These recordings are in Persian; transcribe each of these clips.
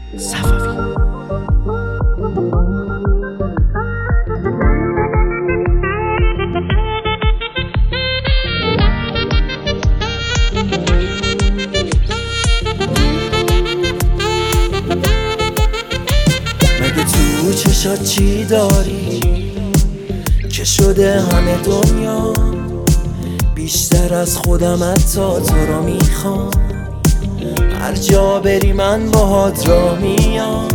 صفوی. مگه تو چشات چی داری که شده همه دنیا بیشتر از خودم، حتی تو رو میخوام. هر جا بری من باهات راه میام.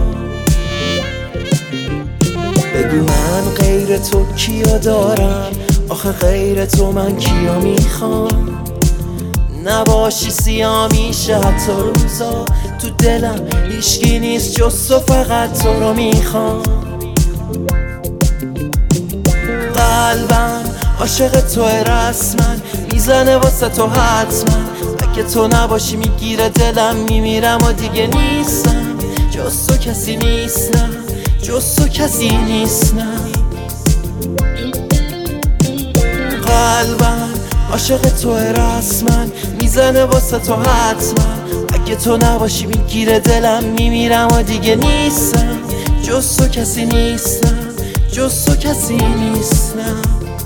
بگو من غیر تو کیا دارم، آخه غیر تو من کیا میخوام. نباشی سیاه میشه حتی روزا، تو دلم هیچکی نیست جز تو، فقط تو رو میخوام. قلبم عاشق توه رسما، میزنه واسه تو حتما. اگه تو نباشی میگیره دلم، میمیرم و دیگه نیستم. جز تو کسی نیستم، جز تو کسی نیستم. قلبم عاشق توه رسما، میزنه واسه تو حتما. اگه تو نباشی میگیره دلم، میمیرم و دیگه نیستم. جز تو کسی نیستم، جز تو کسی نیستم.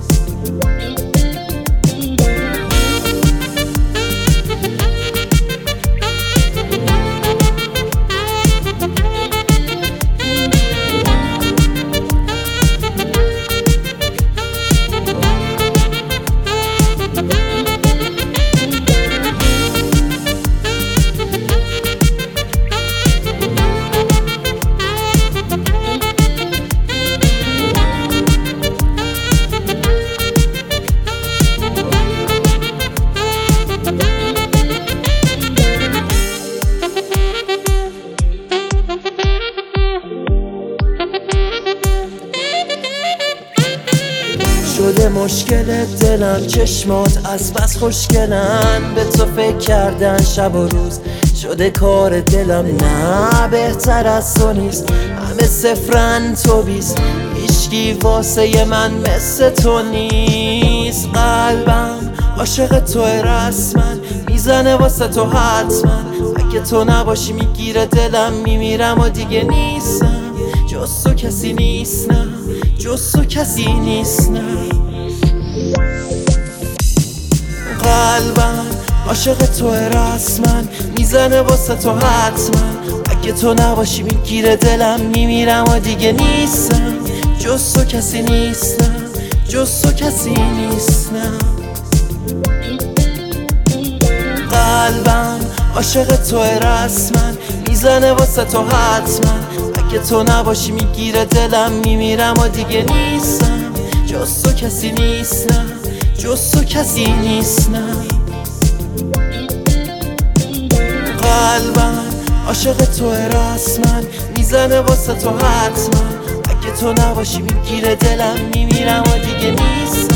شده مشکل دلم، چشمات از بس خوشگلن. به تو فکر کردن شب و روز شده کار دلم. نه بهتر از تو نیست، همه صفرن تو بیست. هیچکی واسه من مثل تو نیست. قلبم عاشق توه رسما، میزنه واسه تو حتما. اگه تو نباشی میگیره دلم، میمیرم و دیگه نیستم. جز تو کسی نیستم، جز تو کسی نیستم. قلبم عاشق توه رسما، میزنه واسه تو حتما. اگه تو نباشی میگیره دلم، میمیرم و دیگه نیستم. جز تو کسی نیستم، جز تو کسی نیستم. قلبم عاشق توه رسما، میزنه واسه تو حتما. اگه تو نباشی میگیره دلم، میمیرم و دیگه نیستم. جز تو کسی نیستم، جز تو کسی نیستم. قلبم عاشق توه رسما، میزنه واسه تو حتما. اگه تو نباشی میگیره دلم، میمیرم و دیگه نیستم.